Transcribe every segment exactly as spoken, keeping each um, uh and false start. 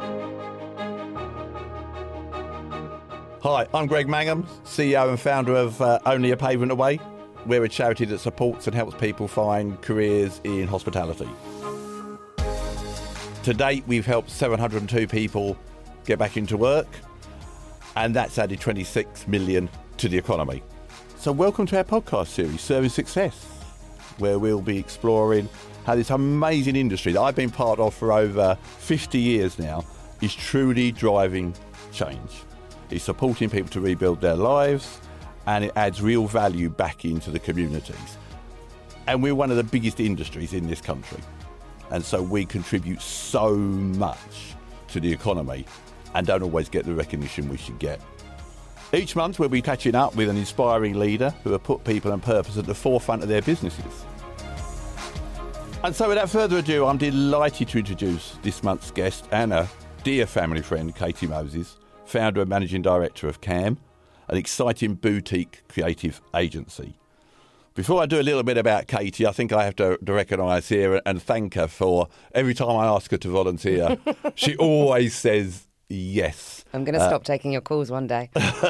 Hi, I'm Greg Mangham, C E O and founder of uh, Only a Pavement Away. We're a charity that supports and helps people find careers in hospitality. To date, we've helped seven hundred two people get back into work, and that's added twenty-six million to the economy. So welcome to our podcast series, Service Success, where we'll be exploring how this amazing industry that I've been part of for over fifty years now is truly driving change. It's supporting people to rebuild their lives, and it adds real value back into the communities. And we're one of the biggest industries in this country. And so we contribute so much to the economy and don't always get the recognition we should get. Each month we'll be catching up with an inspiring leader who have put people and purpose at the forefront of their businesses. And so without further ado, I'm delighted to introduce this month's guest and a dear family friend, Katie Moses, founder and managing director of C A M, an exciting boutique creative agency. Before I do a little bit about Katie, I think I have to, to recognise here and thank her for every time I ask her to volunteer, she always says yes. I'm going to stop uh, taking your calls one day.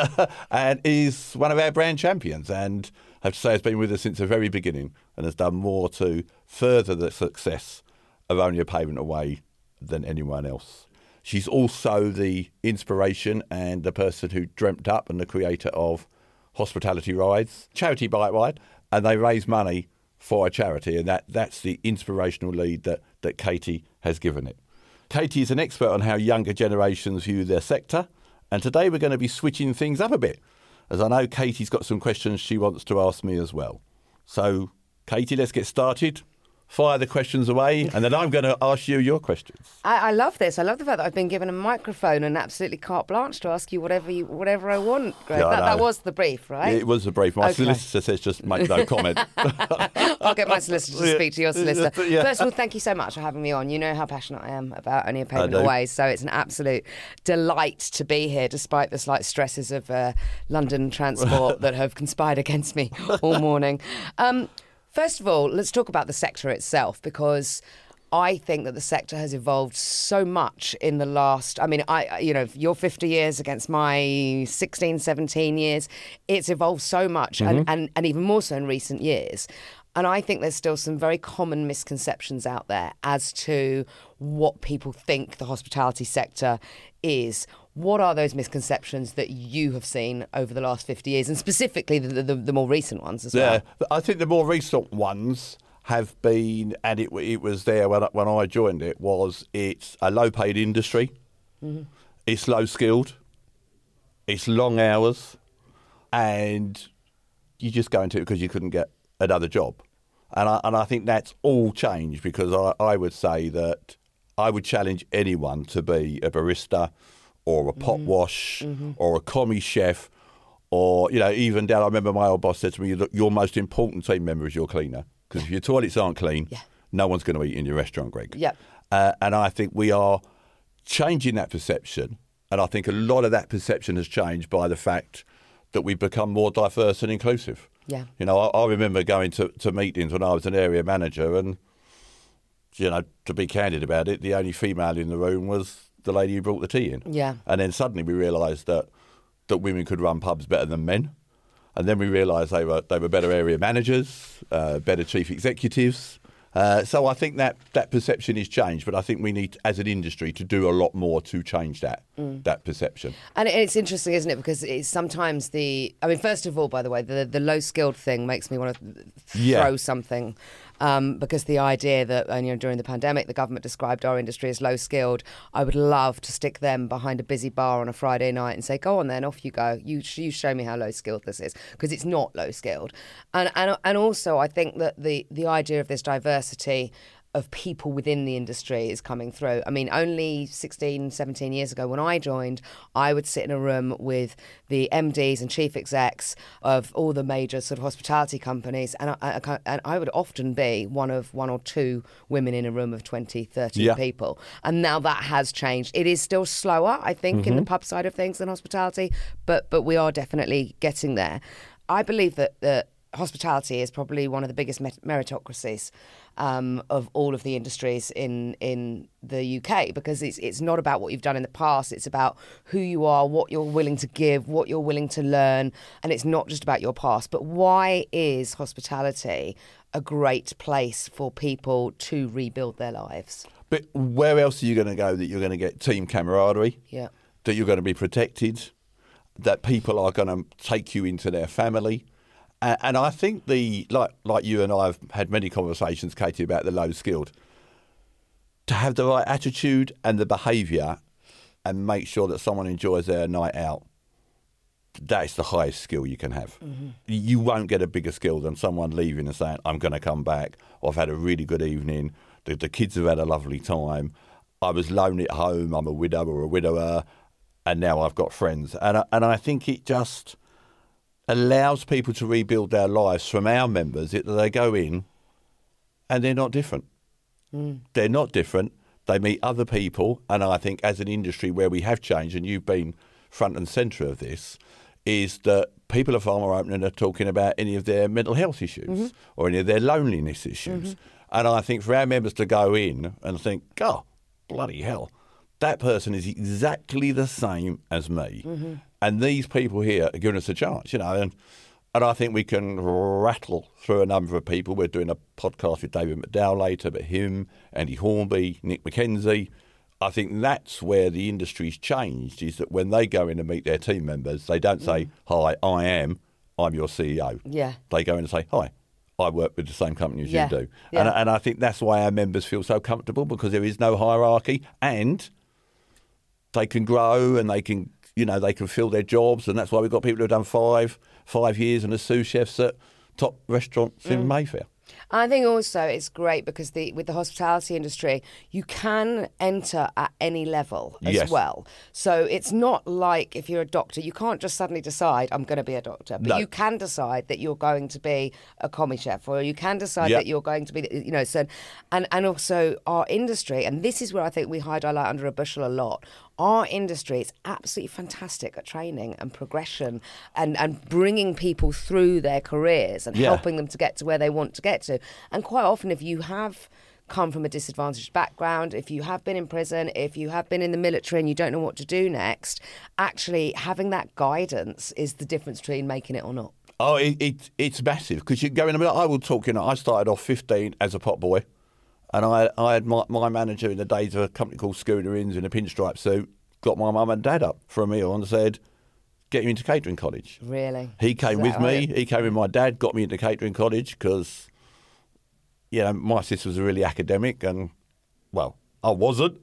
And is one of our brand champions, and I have to say has been with us since the very beginning and has done more to further the success of Only a Pavement Away than anyone else. She's also the inspiration and the person who dreamt up and the creator of Hospitality Rides, charity bike ride, and they raise money for a charity, and that, that's the inspirational lead that, that Katie has given it. Katie is an expert on how younger generations view their sector, and today we're going to be switching things up a bit, as I know Katie's got some questions she wants to ask me as well. So, Katie, let's get started. Fire the questions away, and then I'm going to ask you your questions. I, I love this. I love the fact that I've been given a microphone and absolutely carte blanche to ask you whatever you, whatever I want, Greg. Yeah, that, that was the brief, right? It was the brief. My okay. solicitor says just make no comment. I'll get my solicitor to speak to your solicitor. Yeah. First of all, thank you so much for having me on. You know how passionate I am about Only a Pavement Away, so it's an absolute delight to be here, despite the slight stresses of uh, London transport that have conspired against me all morning. Um, First of all, let's talk about the sector itself, because I think that the sector has evolved so much in the last, I mean, I, you know, your fifty years against my sixteen, seventeen years, it's evolved so much, mm-hmm. and, and, and even more so in recent years. And I think there's still some very common misconceptions out there as to what people think the hospitality sector is. What are those misconceptions that you have seen over the last fifty years, and specifically the, the, the more recent ones as well? Yeah, I think the more recent ones have been, and it, it was there when I, when I joined it, was it's a low-paid industry, mm-hmm. it's low-skilled, it's long hours, and you just go into it because you couldn't get another job. And I, and I think that's all changed, because I, I would say that I would challenge anyone to be a barista or a pot mm-hmm. wash mm-hmm. or a commie chef, or, you know, even down, I remember my old boss said to me, look, your most important team member is your cleaner, because if your toilets aren't clean, yeah. no one's going to eat in your restaurant, Greg. Yep. Uh, and I think we are changing that perception, and I think a lot of that perception has changed by the fact that we've become more diverse and inclusive. Yeah. You know, I, I remember going to, to meetings when I was an area manager, and, you know, to be candid about it, the only female in the room was the lady who brought the tea in. Yeah. And then suddenly we realised that that women could run pubs better than men. And then we realised they were they were better area managers, uh, better chief executives. Uh, so I think that, that perception is changed, but I think we need, as an industry, to do a lot more to change that mm. that perception. And it's interesting, isn't it? Because it's sometimes the, I mean, first of all, by the way, the, the low-skilled thing makes me want to throw yeah. something. Um, because the idea that, you know, during the pandemic, the government described our industry as low-skilled, I would love to stick them behind a busy bar on a Friday night and say, go on then, off you go. You, you show me how low-skilled this is, because it's not low-skilled. And, and, and also, I think that the, the idea of this diversity of people within the industry is coming through. I mean, only sixteen, seventeen years ago when I joined, I would sit in a room with the M Ds and chief execs of all the major sort of hospitality companies, and I, I, and I would often be one of one or two women in a room of twenty, thirty yeah. people. And now that has changed. It is still slower, I think, mm-hmm. in the pub side of things than hospitality, but but we are definitely getting there. I believe that, that hospitality is probably one of the biggest meritocracies um, of all of the industries in in the U K, because it's it's not about what you've done in the past. It's about who you are, what you're willing to give, what you're willing to learn, and it's not just about your past. But why is hospitality a great place for people to rebuild their lives? But where else are you going to go that you're going to get team camaraderie? Yeah. That you're going to be protected, that people are going to take you into their family. And, and I think the like like you and I have had many conversations, Katie, about the low skilled. To have the right attitude and the behaviour and make sure that someone enjoys their night out, that is the highest skill you can have. Mm-hmm. You won't get a bigger skill than someone leaving and saying, I'm going to come back, or I've had a really good evening, the, the kids have had a lovely time, I was lonely at home, I'm a widow or a widower, and now I've got friends. And I, and I think it just allows people to rebuild their lives from our members, that they go in and they're not different. Mm. They're not different. They meet other people. And I think as an industry where we have changed, and you've been front and centre of this, is that people are far more open and are talking about any of their mental health issues mm-hmm. or any of their loneliness issues. Mm-hmm. And I think for our members to go in and think, oh, bloody hell, that person is exactly the same as me. Mm-hmm. And these people here are giving us a chance, you know. And, and I think we can rattle through a number of people. We're doing a podcast with David McDowell later, but him, Andy Hornby, Nick McKenzie. I think that's where the industry's changed, is that when they go in and meet their team members, they don't say, hi, I am, I'm your C E O. Yeah. They go in and say, hi, I work with the same company as yeah. you do. Yeah. And, and I think that's why our members feel so comfortable, because there is no hierarchy, and they can grow and they can, you know, they can fill their jobs. And that's why we've got people who've done five, five years and are sous chefs at top restaurants mm. in Mayfair. I think also it's great because the with the hospitality industry, you can enter at any level as yes. well. So it's not like if you're a doctor, you can't just suddenly decide, I'm going to be a doctor. But no. you can decide that you're going to be a commie chef, or you can decide yep. that you're going to be, you know, so, and, and also our industry, and this is where I think we hide our light under a bushel a lot. Our industry is absolutely fantastic at training and progression and, and bringing people through their careers and yeah. helping them to get to where they want to get to. And quite often, if you have come from a disadvantaged background, if you have been in prison, if you have been in the military and you don't know what to do next, actually having that guidance is the difference between making it or not. Oh, it, it it's massive, because you go in. I mean, I will talk, you know, I started off fifteen as a pot boy. And I, I had my, my manager in the days of a company called Schooner Inns in a pinstripe suit, got my mum and dad up for a meal and said, get you into catering college. Really? He came with me. He came with my dad, got me into catering college because, you know, my sister was really academic and, well, I wasn't.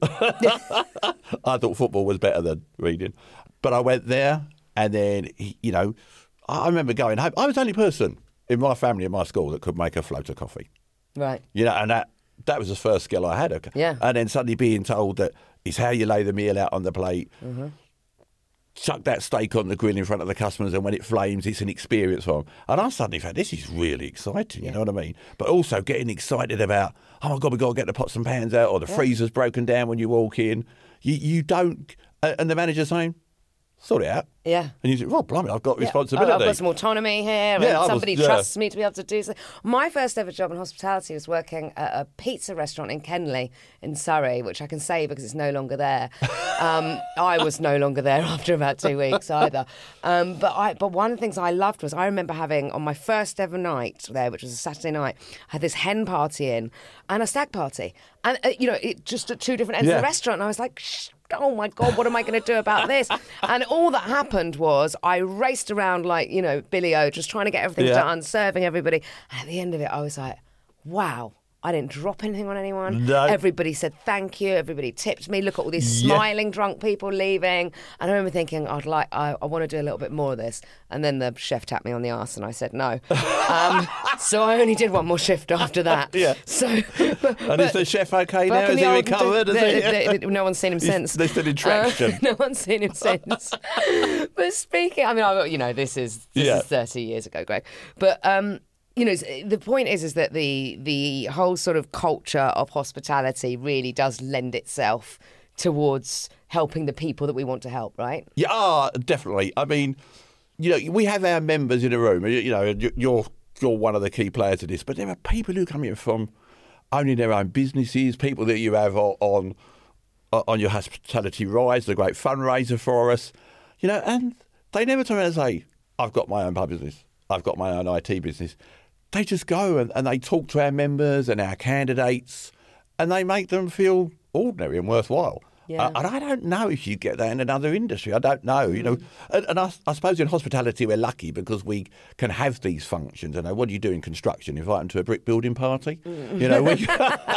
I thought football was better than reading. But I went there and then, you know, I remember going home. I was the only person in my family, in my school, that could make a float of coffee. Right. You know, and that... That was the first skill I had. Yeah. And then suddenly being told that it's how you lay the meal out on the plate, mm-hmm. chuck that steak on the grill in front of the customers, and when it flames, it's an experience for them. And I suddenly found this is really exciting, you yeah. know what I mean? But also getting excited about, oh my God, we've got to get the pots and pans out, or the yeah. freezer's broken down when you walk in. You, you don't, and the manager's saying, sort it out. Yeah. And you say, well, blimey, I've got yeah. responsibility. I've got some autonomy here, and yeah, somebody was, yeah. trusts me to be able to do something. My first ever job in hospitality was working at a pizza restaurant in Kenley in Surrey, which I can say because it's no longer there. Um, I was no longer there after about two weeks either. Um, but I, but one of the things I loved was I remember having, on my first ever night there, which was a Saturday night, I had this hen party in and a stag party. And, uh, you know, it just at two different ends yeah. of the restaurant. And I was like, shh. Oh my God, what am I going to do about this? And all that happened was I raced around like, you know, Billy O, just trying to get everything yeah. done, serving everybody. And at the end of it, I was like, wow, I didn't drop anything on anyone. No. Everybody said thank you. Everybody tipped me. Look at all these yeah. smiling drunk people leaving. And I remember thinking, I'd like, I, I want to do a little bit more of this. And then the chef tapped me on the arse and I said no. um, so I only did one more shift after that. Yeah. So, but, and is the chef okay now? Has he recovered? The, the, the, no one's seen him since. There's still in traction. Uh, no one's seen him since. But speaking, I mean, I, you know, this is this yeah. is thirty years ago, Greg. But um. You know, the point is, is that the the whole sort of culture of hospitality really does lend itself towards helping the people that we want to help, right? Yeah, definitely. I mean, you know, we have our members in a room. You know, you're you're one of the key players of this, but there are people who come in from owning their own businesses, people that you have on on your Hospitality Rise, the great fundraiser for us, you know, and they never turn around and say, I've got my own pub business, I've got my own I T business. They just go and, and they talk to our members and our candidates, and they make them feel ordinary and worthwhile. Yeah. Uh, and I don't know if you get that in another industry. I don't know, you know. And, and I, I suppose in hospitality we're lucky because we can have these functions. You know, what do you do in construction? Invite them to a brick building party? Mm. You know, we,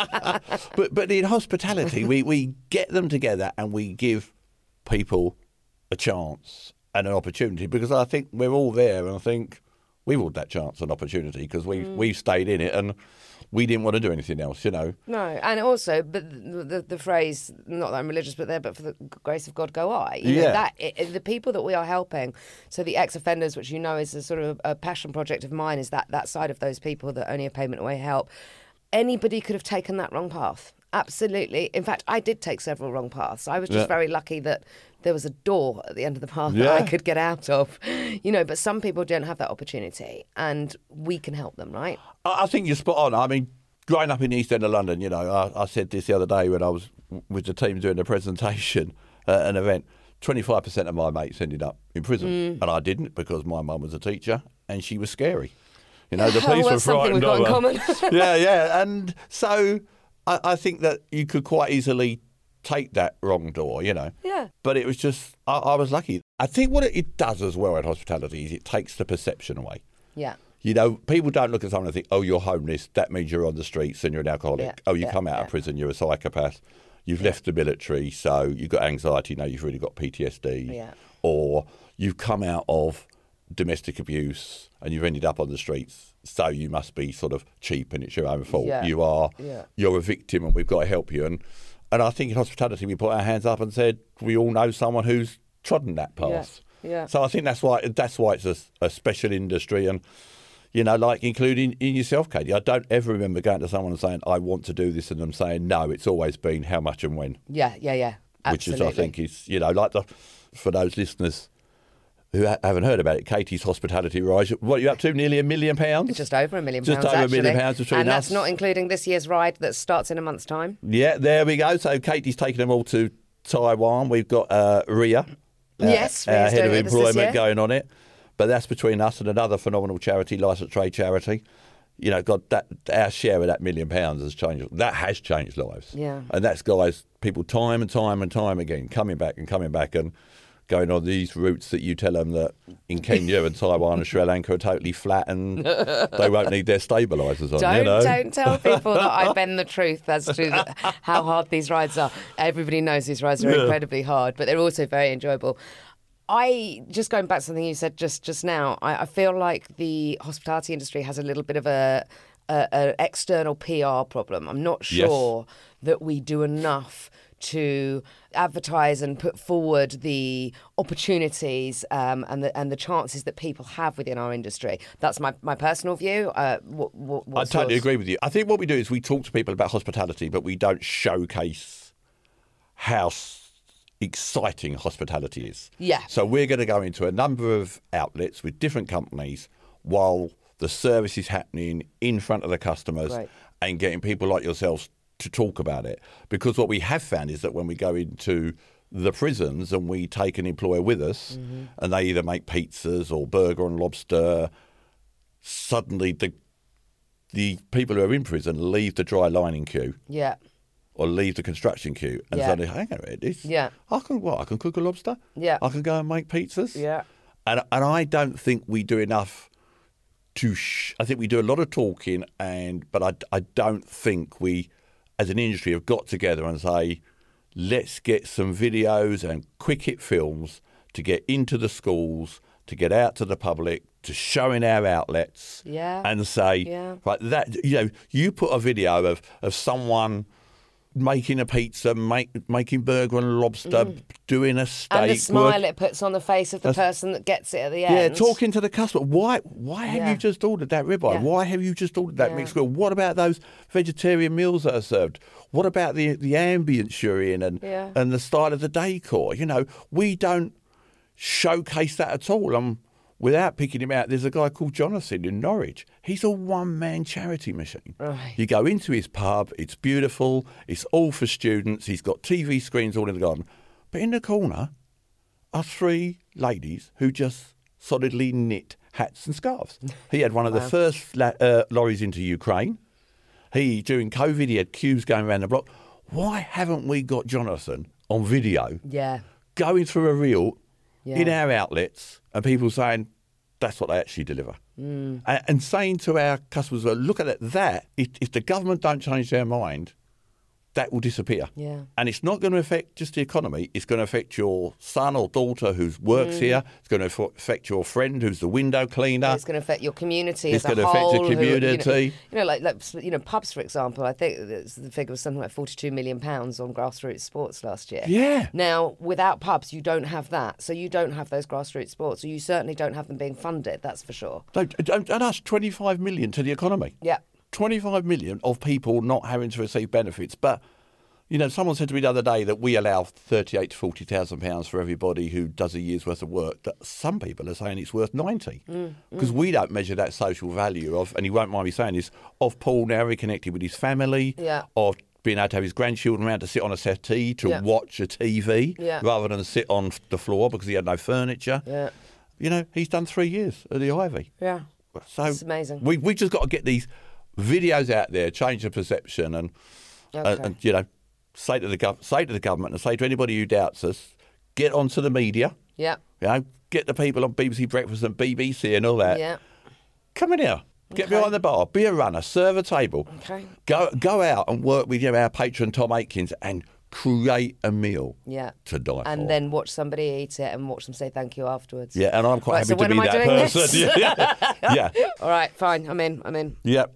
but but in hospitality we, we get them together and we give people a chance and an opportunity, because I think we're all there, and I think we want that chance and opportunity because we mm. we've stayed in it and we didn't want to do anything else, you know. No, and also, but the, the, the phrase, not that I'm religious, but there, but for the grace of God go I. You yeah. know, that it, the people that we are helping, so the ex-offenders, which you know is a sort of a passion project of mine, is that that side of those people that only a payment away help. Anybody could have taken that wrong path. Absolutely. In fact, I did take several wrong paths. I was just yeah. very lucky that there was a door at the end of the path yeah. that I could get out of. You know, but some people don't have that opportunity, and we can help them, right? I think you're spot on. I mean, growing up in the East End of London, you know, I, I said this the other day when I was with the team doing a presentation at an event, twenty-five percent of my mates ended up in prison. Mm. And I didn't, because my mum was a teacher and she was scary. You know, the police well, were frightened of her. Something we've got in common. yeah, yeah. And so I, I think that you could quite easily take that wrong door, you know. Yeah. But it was just, I, I was lucky. I think what it, it does as well in hospitality is it takes the perception away. Yeah. You know, people don't look at someone and think, oh, you're homeless, that means you're on the streets and you're an alcoholic. Yeah. Oh, you yeah. come out yeah. of prison, you're a psychopath. You've yeah. left the military, so you've got anxiety, now you've really got P T S D. Yeah. Or you've come out of domestic abuse and you've ended up on the streets, so you must be sort of cheap and it's your own fault. Yeah. You are, yeah. you're a victim and we've got to help you. And and I think in hospitality we put our hands up and said, we all know someone who's trodden that path. Yeah. yeah. So I think that's why that's why it's a, a special industry. And, you know, like including in yourself, Katie, I don't ever remember going to someone and saying, I want to do this, and them saying, no, it's always been how much and when. Yeah, yeah, yeah. Absolutely. Which is, I think, is, you know, like the, for those listeners who ha- haven't heard about it, Katie's Hospitality Rise, what are you up to? Nearly a million pounds? Just over a million Just pounds, over actually. a million pounds between and us. And that's not including this year's ride that starts in a month's time. Yeah, there we go. So Katie's taking them all to Taiwan. We've got uh, Ria, uh, yes, our head of employment, going on it. But that's between us and another phenomenal charity, Licensed Trade Charity. You know, God, that our share of that million pounds has changed. That has changed lives. Yeah. And that's guys, people time and time and time again, coming back and coming back and going on these routes that you tell them that in Kenya and Taiwan and Sri Lanka are totally flat and they won't need their stabilisers on. Don't, you know? don't tell people that I bend the truth as to the, how hard these rides are. Everybody knows these rides are yeah. incredibly hard, but they're also very enjoyable. I, just going back to something you said just, just now, I, I feel like the hospitality industry has a little bit of a, a, a external P R problem. I'm not sure yes. that we do enough to advertise and put forward the opportunities um, and the and the chances that people have within our industry. That's my, my personal view. Uh, what, what, I totally yours? agree with you. I think what we do is we talk to people about hospitality, but we don't showcase how exciting hospitality is. Yeah. So we're going to go into a number of outlets with different companies while the service is happening in front of the customers right. and getting people like yourselves to talk about it. Because what we have found is that when we go into the prisons and we take an employer with us mm-hmm. and they either make pizzas or burger and lobster, suddenly the the people who are in prison leave the dry lining queue. Yeah. Or leave the construction queue and yeah. suddenly, hang on a minute, this, yeah. I can what? I can cook a lobster. Yeah. I can go and make pizzas. Yeah. And and I don't think we do enough to. Sh- I think we do a lot of talking, and but I I don't think we, as an industry, have got together and say, let's get some videos and quick hit films to get into the schools, to get out to the public, to show in our outlets, yeah. and say, yeah. right, that you know, you put a video of of someone making a pizza, make, making burger and lobster, mm. doing a steak. And the smile work. it puts on the face of the That's, person that gets it at the yeah, end. Yeah, talking to the customer. Why Why have yeah. you just ordered that ribeye? Yeah. Why have you just ordered that yeah. mixed grill? What about those vegetarian meals that are served? What about the the ambience you're in and, yeah. and the style of the decor? You know, we don't showcase that at all. And without picking him out, there's a guy called Jonathan in Norwich. He's a one-man charity machine. Right. You go into his pub, it's beautiful, it's all for students, he's got T V screens all in the garden. But in the corner are three ladies who just solidly knit hats and scarves. He had one of wow. the first la- uh, lorries into Ukraine. He, during COVID, he had queues going around the block. Why haven't we got Jonathan on video yeah. going through a reel yeah. in our outlets and people saying that's what they actually deliver? Mm. And, and saying to our customers, well, look at it, that, if, if the government don't change their mind, that will disappear. Yeah. And it's not going to affect just the economy. It's going to affect your son or daughter who works mm. here. It's going to affect your friend who's the window cleaner. It's going to affect your community it's as a whole. It's going to affect the community. Who, you, know, you know, like, like you know, pubs, for example. I think the figure was something like forty-two million pounds on grassroots sports last year. Yeah. Now, without pubs, you don't have that. So you don't have those grassroots sports. So you certainly don't have them being funded, that's for sure. No, and that's twenty-five million to the economy. Yeah. twenty-five million of people not having to receive benefits. But you know, someone said to me the other day that we allow thirty-eight to forty thousand pounds for everybody who does a year's worth of work. That some people are saying it's worth ninety because mm, mm. we don't measure that social value of, and he won't mind me saying this, of Paul now reconnected with his family, yeah. of being able to have his grandchildren around to sit on a settee to yeah. watch a T V yeah. rather than sit on the floor because he had no furniture. Yeah. You know, he's done three years at the Ivy. Yeah, so it's amazing. We we just got to get these videos out there, change the perception, and okay. and, and you know. Say to the gov- say to the government and say to anybody who doubts us, get onto the media. Yeah. You know, get the people on B B C Breakfast and B B C and all that. Yeah. Come in here. Get okay. behind the bar. Be a runner. Serve a table. Okay. Go go out and work with you know, our patron Tom Aikins and create a meal. Yeah. To die and for. then watch somebody eat it and watch them say thank you afterwards. Yeah, and I'm quite right, happy so to when be am I that doing person. This? yeah. yeah. All right, fine. I'm in. I'm in. Yep.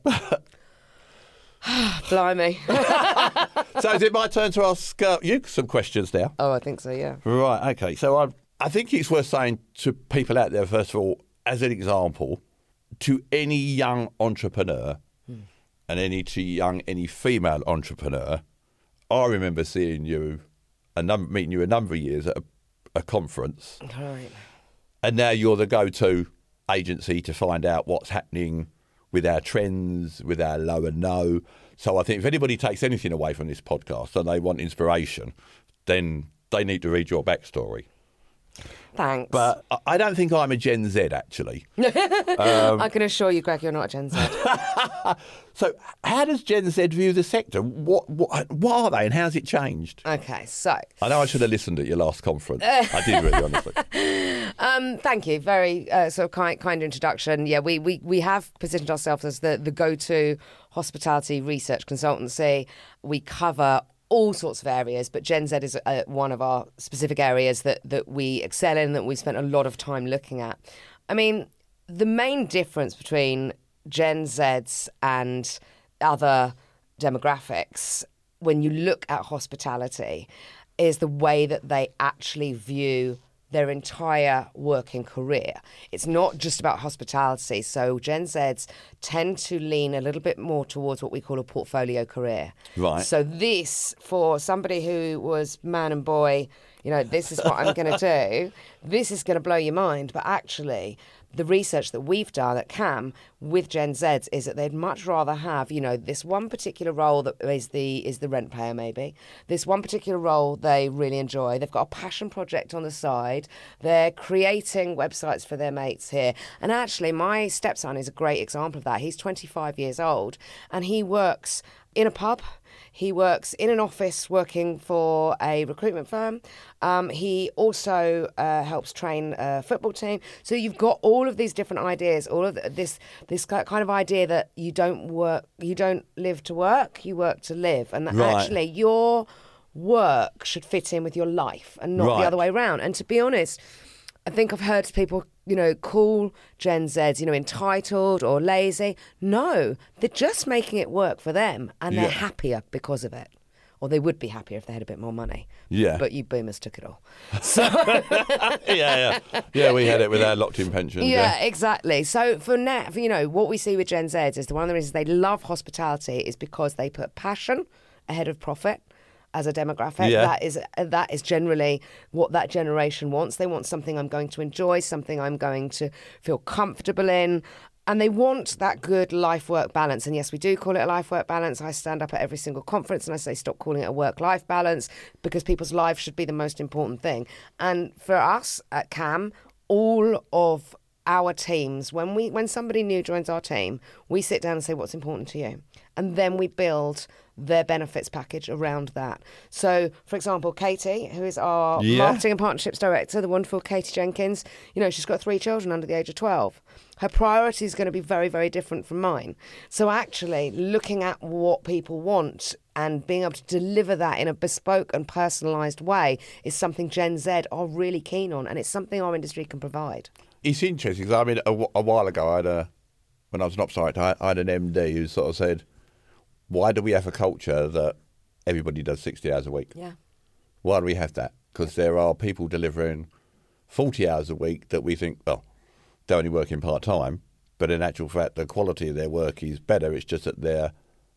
Blimey. So is it my turn to ask uh, you some questions now? Oh, I think so, yeah. Right, okay. So I, I think it's worth saying to people out there, first of all, as an example, to any young entrepreneur hmm. and any to young, any female entrepreneur, I remember seeing you, a num- meeting you a number of years at a, a conference. Right. And now you're the go-to agency to find out what's happening with our trends, with our low and no. So I think if anybody takes anything away from this podcast and they want inspiration, then they need to read your backstory. Thanks. But I don't think I'm a Gen Z, actually. um, I can assure you, Greg, you're not a Gen Z. So how does Gen Z view the sector? What, what what are they and how's it changed? Okay, so... I know I should have listened at your last conference. I did really, honestly. Um, thank you. Very uh, sort of kind, kind introduction. Yeah, we, we, we have positioned ourselves as the, the go-to hospitality research consultancy. We cover all sorts of areas, but Gen Z is uh, one of our specific areas that, that we excel in, that we spent a lot of time looking at. I mean, the main difference between Gen Zs and other demographics, when you look at hospitality, is the way that they actually view their entire working career. It's not just about hospitality. So Gen Zs tend to lean a little bit more towards what we call a portfolio career. Right. So this, for somebody who was man and boy, you know, this is what I'm going to do, this is going to blow your mind. But actually, the research that we've done at C A M with Gen Zs is that they'd much rather have, you know, this one particular role that is the is the rent payer, maybe. This one particular role they really enjoy. They've got a passion project on the side. They're creating websites for their mates here. And actually, my stepson is a great example of that. He's twenty-five years old and he works in a pub. He works in an office working for a recruitment firm. Um, he also uh, helps train a football team. So you've got all of these different ideas, all of this this kind of idea that you don't work, you don't live to work, you work to live, and that right. actually your work should fit in with your life and not right. the other way around. And to be honest, I think I've heard people, you know, call Gen Zs, you know, entitled or lazy. No, they're just making it work for them and they're yeah. happier because of it. Or they would be happier if they had a bit more money. Yeah. But you boomers took it all. So yeah, yeah. Yeah, we had it with our locked-in pensions. Yeah, yeah, exactly. So for now, you know, what we see with Gen Zs is the one of the reasons they love hospitality is because they put passion ahead of profit. as a demographic. Yeah. That is that is generally what that generation wants. They want something I'm going to enjoy, something I'm going to feel comfortable in. And they want that good life-work balance. And yes, we do call it a life-work balance. I stand up at every single conference and I say, stop calling it a work-life balance, because people's lives should be the most important thing. And for us at C A M, all of our teams, when we when somebody new joins our team, we sit down and say, what's important to you? And then we build their benefits package around that. So, for example, Katie, who is our yeah. marketing and partnerships director, the wonderful Katie Jenkins, you know, she's got three children under the age of twelve. Her priority is going to be very, very different from mine. So actually looking at what people want and being able to deliver that in a bespoke and personalised way is something Gen Z are really keen on, and it's something our industry can provide. It's interesting because I mean, a, a while ago, I had a, when I was an ops director, I, I had an M D who sort of said, why do we have a culture that everybody does sixty hours a week? Yeah. Why do we have that? Because there are people delivering forty hours a week that we think, well, they're only working part-time, but in actual fact, the quality of their work is better. It's just that they're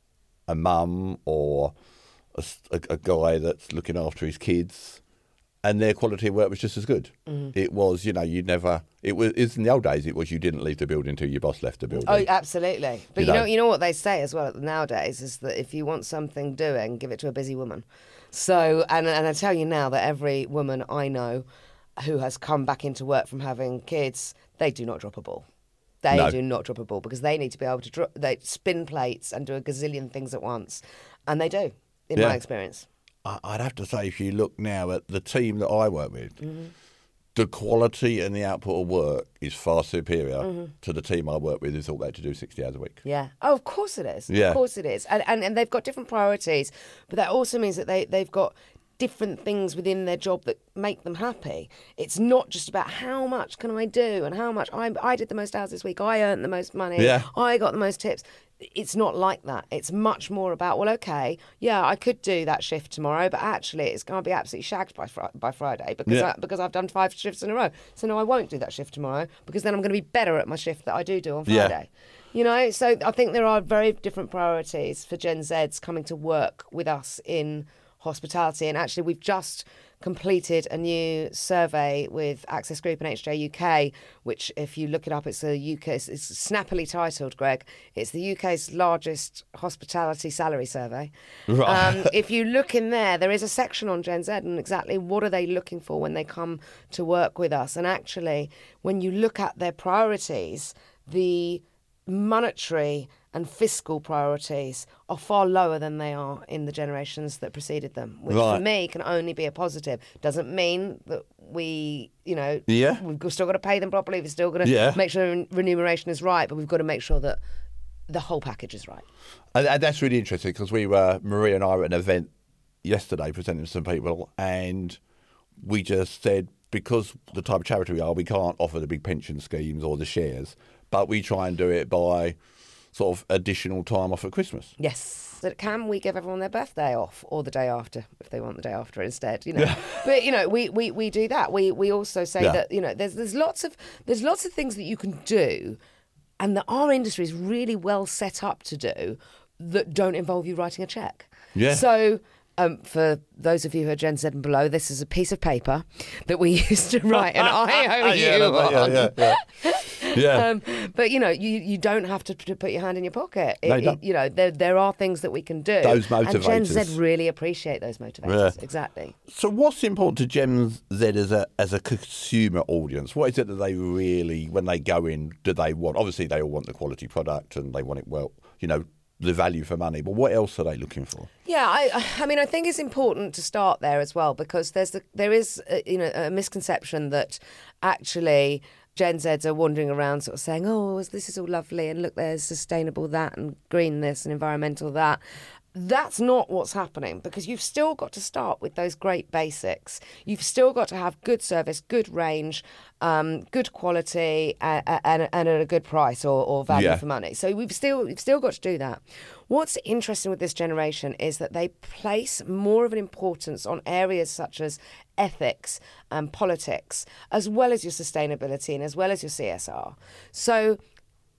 a mum or a, a, a guy that's looking after his kids, and their quality of work was just as good. Mm-hmm. It was, you know, you never, it was, it's in the old days, it was you didn't leave the building until your boss left the building. Oh, absolutely. But you, you know, know, you know what they say as well nowadays is that if you want something doing, give it to a busy woman. So, and, and I tell you now that every woman I know who has come back into work from having kids, they do not drop a ball. They no. do not drop a ball because they need to be able to dro- they spin plates and do a gazillion things at once. And they do, in yeah. my experience. I'd have to say, if you look now at the team that I work with, mm-hmm. the quality and the output of work is far superior mm-hmm. to the team I work with who thought they had to do sixty hours a week. Yeah. Oh, of course it is. Yeah. Of course it is. And, and and they've got different priorities, but that also means that they, they've got different things within their job that make them happy. It's not just about how much can I do and how much I I did the most hours this week, I earned the most money, yeah. I got the most tips. It's not like that. It's much more about, well, okay, yeah, I could do that shift tomorrow, but actually it's going to be absolutely shagged by fr- by Friday because yeah. I, because I've done five shifts in a row. So no, I won't do that shift tomorrow because then I'm going to be better at my shift that I do do on Friday. Yeah. You know, so I think there are very different priorities for Gen Zs coming to work with us in hospitality. And actually, we've just completed a new survey with Access Group and H J U K, which, if you look it up, it's a U K. It's, it's snappily titled, Greg. It's the U K's largest hospitality salary survey. Right. Um, if you look in there, there is a section on Gen Z and exactly what are they looking for when they come to work with us. And actually, when you look at their priorities, the monetary and fiscal priorities are far lower than they are in the generations that preceded them, which right. for me can only be a positive. Doesn't mean that we, you know, yeah. we've still got to pay them properly, we've still got to yeah. make sure remuneration is right, but we've got to make sure that the whole package is right. And, and that's really interesting because we were, Maria and I were at an event yesterday presenting to some people, and we just said, because the type of charity we are, we can't offer the big pension schemes or the shares, but we try and do it by sort of additional time off at Christmas. Yes. So can we give everyone their birthday off or the day after if they want the day after instead, you know? Yeah. But, you know, we, we, we do that. We we also say yeah. that, you know, there's there's lots of there's lots of things that you can do and that our industry is really well set up to do that don't involve you writing a cheque. Yeah. So Um, for those of you who are Gen Z and below, this is a piece of paper that we used to write an I O U yeah, on. Yeah, yeah, yeah. yeah. Um, but, you know, you, you don't have to, to put your hand in your pocket. It, no, it, you know, there there are things that we can do. Those motivators. And Gen Z really appreciate those motivators. Yeah. Exactly. So what's important to Gen Z as a, as a consumer audience? What is it that they really, when they go in, do they want? Obviously, they all want the quality product and they want it well, you know, the value for money, but what else are they looking for? Yeah, I, I mean, I think it's important to start there as well because there's the, there is a, you know a misconception that actually Gen Zs are wandering around sort of saying, oh, this is all lovely and look, there's sustainable that and green this and environmental that. That's not what's happening because you've still got to start with those great basics. You've still got to have good service, good range, um, good quality, and, and, and at a good price or, or value yeah. for money. So we've still we've still got to do that. What's interesting with this generation is that they place more of an importance on areas such as ethics and politics, as well as your sustainability and as well as your C S R. So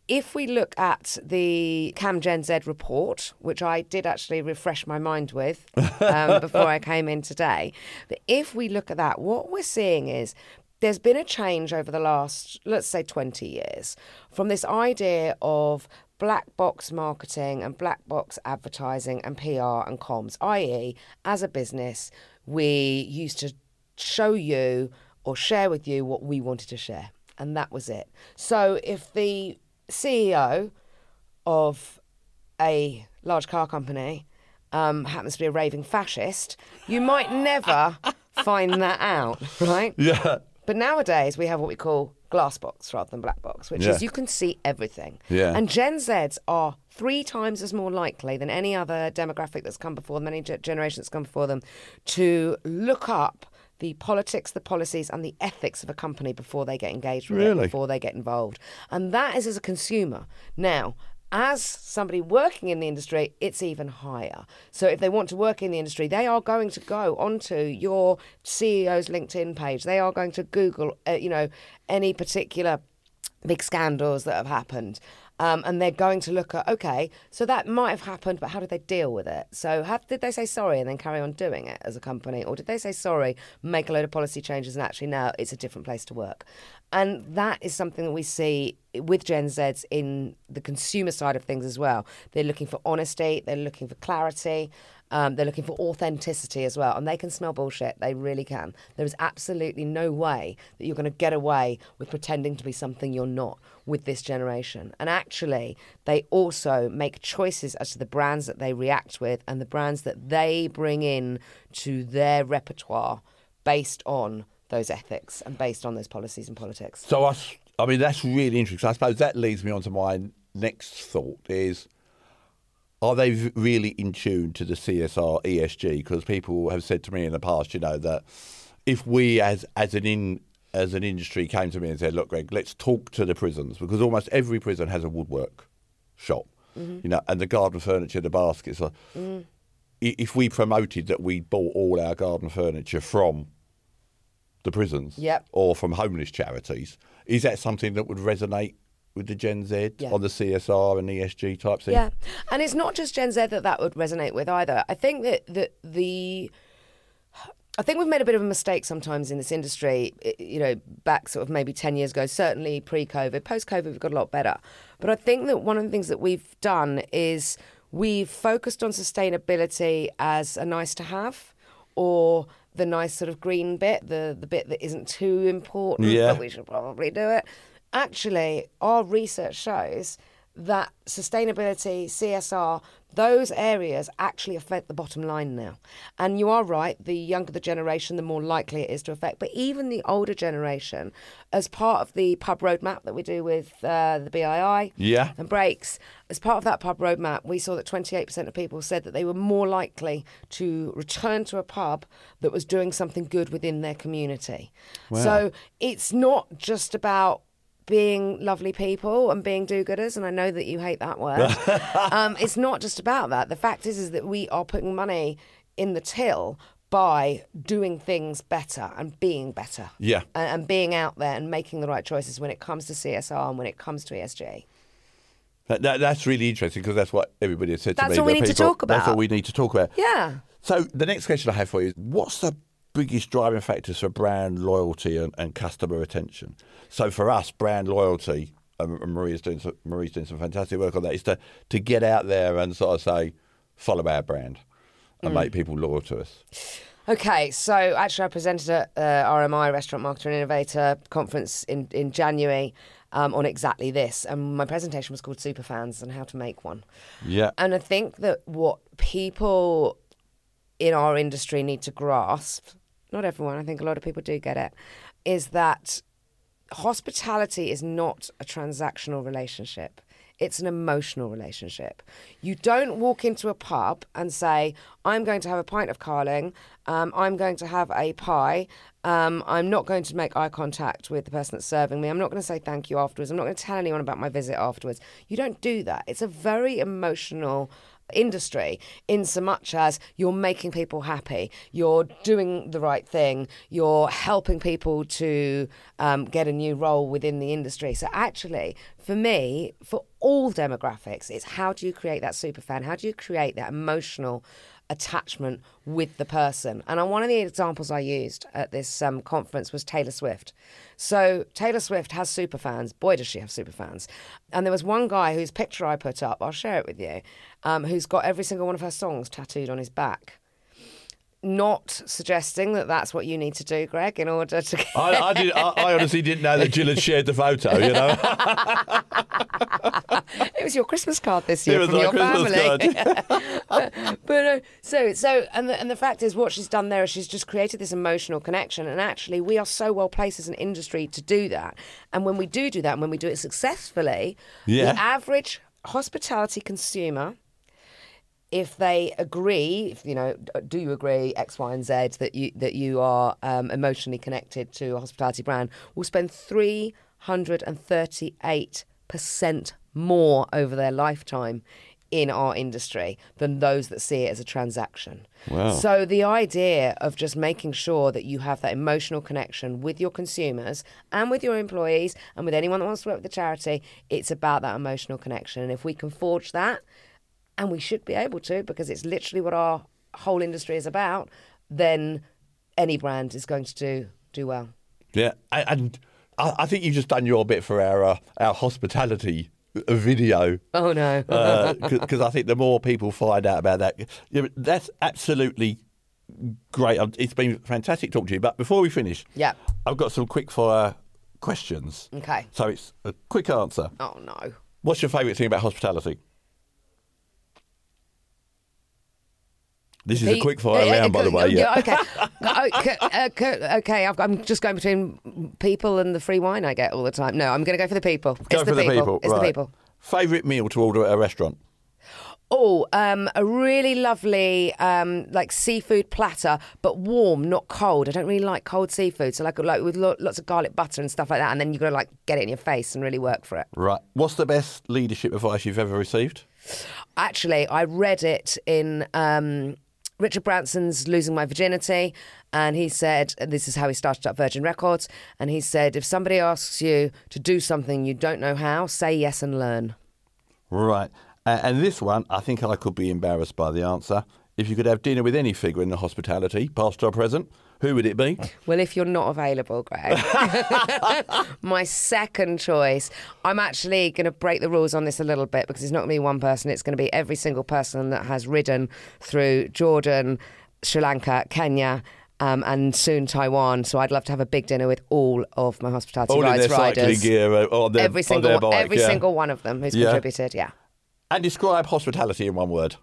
if we look at the Cam Gen Z report, which I did actually refresh my mind with um, before I came in today, but if we look at that, what we're seeing is there's been a change over the last, let's say, twenty years from this idea of black box marketing and black box advertising and P R and comms, that is, as a business, we used to show you or share with you what we wanted to share. And that was it. So if the C E O of a large car company um, happens to be a raving fascist, you might never find that out, right? Yeah. But nowadays we have what we call glass box rather than black box, which yeah. is you can see everything. Yeah. And Gen Zs are three times as more likely than any other demographic that's come before them, any generation that's come before them, to look up the politics, the policies and the ethics of a company before they get engaged with really? it, before they get involved. And that is as a consumer. Now, as somebody working in the industry, it's even higher. So if they want to work in the industry, they are going to go onto your C E O's LinkedIn page. They are going to Google, uh, you know, any particular big scandals that have happened. Um, and they're going to look at, okay, so that might have happened, but how did they deal with it? So have, did they say sorry and then carry on doing it as a company? Or did they say sorry, make a load of policy changes, and actually now it's a different place to work? And that is something that we see with Gen Zs in the consumer side of things as well. They're looking for honesty, they're looking for clarity, um, they're looking for authenticity as well. And they can smell bullshit, they really can. There is absolutely no way that you're going to get away with pretending to be something you're not with this generation. And actually, they also make choices as to the brands that they react with and the brands that they bring in to their repertoire based on those ethics and based on those policies and politics. So, I, I mean, that's really interesting. I suppose that leads me on to my next thought is, are they really in tune to the C S R, E S G? Because people have said to me in the past, you know, that if we as as an in as an industry came to me and said, look, Greg, let's talk to the prisons, because almost every prison has a woodwork shop, mm-hmm. you know, and the garden furniture, the baskets. Are, mm-hmm. If we promoted that we bought all our garden furniture from the prisons yep. or from homeless charities, is that something that would resonate with the Gen Z yeah. on the C S R and E S G type thing? Yeah, and it's not just Gen Z that that would resonate with either. I think that, that the... I think we've made a bit of a mistake sometimes in this industry, you know, back sort of maybe ten years ago, certainly pre-COVID. Post-COVID, we've got a lot better. But I think that one of the things that we've done is we've focused on sustainability as a nice to have, or the nice sort of green bit, the, the bit that isn't too important, yeah. but we should probably do it. Actually, our research shows that sustainability, C S R, those areas actually affect the bottom line now. And you are right, the younger the generation, the more likely it is to affect. But even the older generation, as part of the pub roadmap that we do with uh, the B I I yeah. and Breaks, as part of that pub roadmap, we saw that twenty-eight percent of people said that they were more likely to return to a pub that was doing something good within their community. Wow. So it's not just about being lovely people and being do-gooders, and I know that you hate that word. um, it's not just about that. The fact is, is that we are putting money in the till by doing things better and being better. Yeah. And, and being out there and making the right choices when it comes to C S R and when it comes to E S G. That, that, that's really interesting, because that's what everybody has said to that's me. That's what we need people, to talk about. That's what we need to talk about. Yeah. So the next question I have for you is, what's the biggest driving factors for brand loyalty and, and customer retention? So for us, brand loyalty, and Maria's doing some, Marie's doing some fantastic work on that, is to, to get out there and sort of say, follow our brand and mm. make people loyal to us. Okay, so actually I presented at uh, R M I, Restaurant Marketer and Innovator Conference in, in January um, on exactly this. And my presentation was called Superfans and how to make one. Yeah. And I think that what people in our industry need to grasp, not everyone, I think a lot of people do get it, is that hospitality is not a transactional relationship. It's an emotional relationship. You don't walk into a pub and say, I'm going to have a pint of Carling, um, I'm going to have a pie, um, I'm not going to make eye contact with the person that's serving me, I'm not going to say thank you afterwards, I'm not going to tell anyone about my visit afterwards. You don't do that. It's a very emotional industry in so much as you're making people happy, you're doing the right thing, you're helping people to um, get a new role within the industry. So actually, for me, for all demographics, it's how do you create that superfan? How do you create that emotional attachment with the person? And one of the examples I used at this um, conference was Taylor Swift. So Taylor Swift has superfans. Boy, does she have superfans. And there was one guy whose picture I put up, I'll share it with you, um, who's got every single one of her songs tattooed on his back. Not suggesting that that's what you need to do, Greg, in order to get... I, I, did, I, I honestly didn't know that Jill had shared the photo, you know. It was your Christmas card this year it was from your Christmas family. Card. but uh, so so and the, and the fact is, what she's done there is she's just created this emotional connection. And actually, we are so well placed as an industry to do that. And when we do do that, and when we do it successfully, yeah. the average hospitality consumer, if they agree, if, you know, do you agree X, Y, and Z that you that you are um, emotionally connected to a hospitality brand, will spend three hundred thirty-eight percent more over their lifetime in our industry than those that see it as a transaction. Wow. So the idea of just making sure that you have that emotional connection with your consumers and with your employees and with anyone that wants to work with the charity, it's about that emotional connection. And if we can forge that, and we should be able to, because it's literally what our whole industry is about, then any brand is going to do do well. Yeah, and I think you've just done your bit for our uh, our hospitality video. Oh, no. Because uh, I think the more people find out about that, yeah, that's absolutely great. It's been fantastic talking to you. But before we finish, yeah, I've got some quick fire questions. Okay. So it's a quick answer. Oh, no. What's your favourite thing about hospitality? This is a quick fire round, by the way. Yeah. Okay. okay. Okay. I'm just going between people and the free wine I get all the time. No, I'm going to go for the people. Go it's for the, the people. people. It's right. the people. Favourite meal to order at a restaurant? Oh, um, a really lovely um, like seafood platter, but warm, not cold. I don't really like cold seafood, so like like with lo- lots of garlic butter and stuff like that. And then you've got to like get it in your face and really work for it. Right. What's the best leadership advice you've ever received? Actually, I read it in um, Richard Branson's Losing My Virginity, and he said, this is how he started up Virgin Records, and he said, if somebody asks you to do something you don't know how, say yes and learn. Right. Uh, and this one, I think I could be embarrassed by the answer. If you could have dinner with any figure in the hospitality, past or present, who would it be? Well, if you're not available, Greg. My second choice, I'm actually going to break the rules on this a little bit because it's not going to be one person. It's going to be every single person that has ridden through Jordan, Sri Lanka, Kenya, um, and soon Taiwan. So I'd love to have a big dinner with all of my hospitality all rides in their riders. Cycling gear, uh, on their, every single, on their bike, every yeah. single one of them who's yeah. contributed, yeah. And describe hospitality in one word.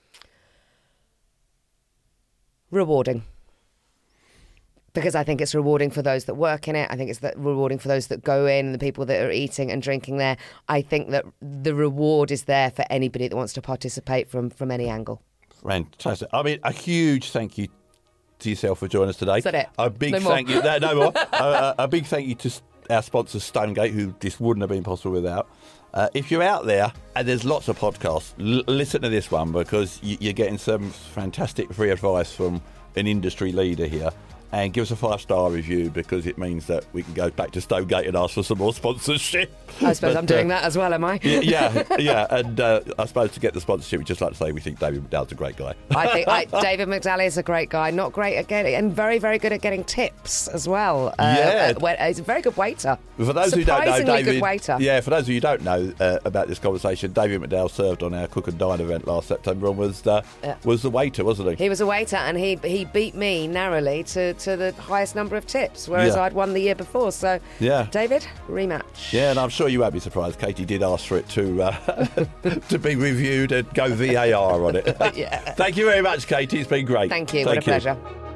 Rewarding. Because I think it's rewarding for those that work in it. I think it's that rewarding for those that go in, the people that are eating and drinking there. I think that the reward is there for anybody that wants to participate from, from any angle. Fantastic. I mean, a huge thank you to yourself for joining us today. Is that it? A big no thank more. you. No, no more. uh, a big thank you to our sponsor, Stonegate, who this wouldn't have been possible without. Uh, if you're out there, and there's lots of podcasts, l- listen to this one because y- you're getting some fantastic free advice from an industry leader here. And give us a five-star review because it means that we can go back to Stonegate and ask for some more sponsorship. I suppose but, I'm doing uh, that as well, am I? yeah, yeah. And uh, I suppose to get the sponsorship, we'd just like to say we think David McDowell's a great guy. I think I, David McDowell is a great guy, not great at getting, and very, very good at getting tips as well. Uh, Yeah. Uh, when, he's a very good waiter. For those who don't know, Surprisingly David, good waiter. yeah, for those of you who don't know uh, about this conversation, David McDowell served on our Cook and Dine event last September and was uh, Yeah. was the waiter, wasn't he? He was a waiter, and he he beat me narrowly to, to the highest number of tips, whereas Yeah. I'd won the year before. So, Yeah. David, rematch. Yeah, and I'm sure you won't be surprised. Katie did ask for it to uh, to be reviewed and go V A R on it. Yeah. Thank you very much, Katie. It's been great. Thank you. Thank what a you. pleasure.